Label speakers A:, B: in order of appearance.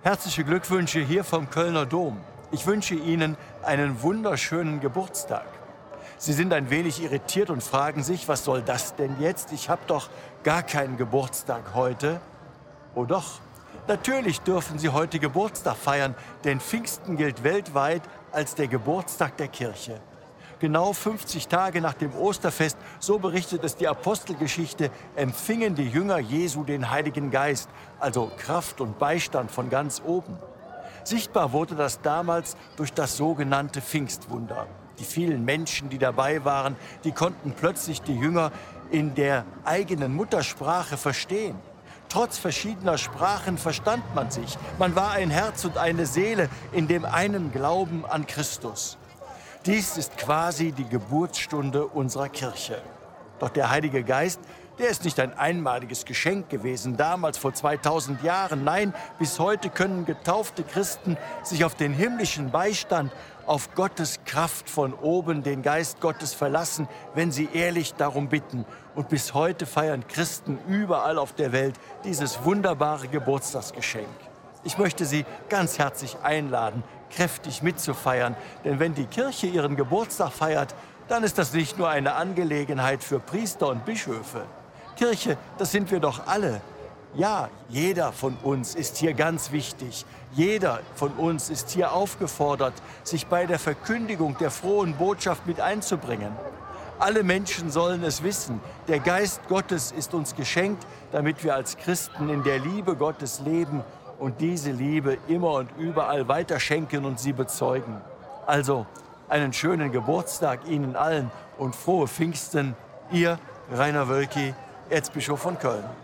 A: Herzliche Glückwünsche hier vom Kölner Dom. Ich wünsche Ihnen einen wunderschönen Geburtstag. Sie sind ein wenig irritiert und fragen sich, was soll das denn jetzt? Ich habe doch gar keinen Geburtstag heute. Oh doch, natürlich dürfen Sie heute Geburtstag feiern, denn Pfingsten gilt weltweit als der Geburtstag der Kirche. Genau 50 Tage nach dem Osterfest, so berichtet es die Apostelgeschichte, empfingen die Jünger Jesu den Heiligen Geist, also Kraft und Beistand von ganz oben. Sichtbar wurde das damals durch das sogenannte Pfingstwunder. Die vielen Menschen, die dabei waren, die konnten plötzlich die Jünger in der eigenen Muttersprache verstehen. Trotz verschiedener Sprachen verstand man sich. Man war ein Herz und eine Seele in dem einen Glauben an Christus. Dies ist quasi die Geburtsstunde unserer Kirche. Doch der Heilige Geist, der ist nicht ein einmaliges Geschenk gewesen, damals vor 2000 Jahren. Nein, bis heute können getaufte Christen sich auf den himmlischen Beistand, auf Gottes Kraft von oben, den Geist Gottes verlassen, wenn sie ehrlich darum bitten. Und bis heute feiern Christen überall auf der Welt dieses wunderbare Geburtstagsgeschenk. Ich möchte Sie ganz herzlich einladen, kräftig mitzufeiern. Denn wenn die Kirche ihren Geburtstag feiert, dann ist das nicht nur eine Angelegenheit für Priester und Bischöfe. Kirche, das sind wir doch alle. Ja, jeder von uns ist hier ganz wichtig. Jeder von uns ist hier aufgefordert, sich bei der Verkündigung der frohen Botschaft mit einzubringen. Alle Menschen sollen es wissen. Der Geist Gottes ist uns geschenkt, damit wir als Christen in der Liebe Gottes leben und diese Liebe immer und überall weiterschenken und sie bezeugen. Also, einen schönen Geburtstag Ihnen allen und frohe Pfingsten. Ihr Rainer Wölki, Erzbischof von Köln.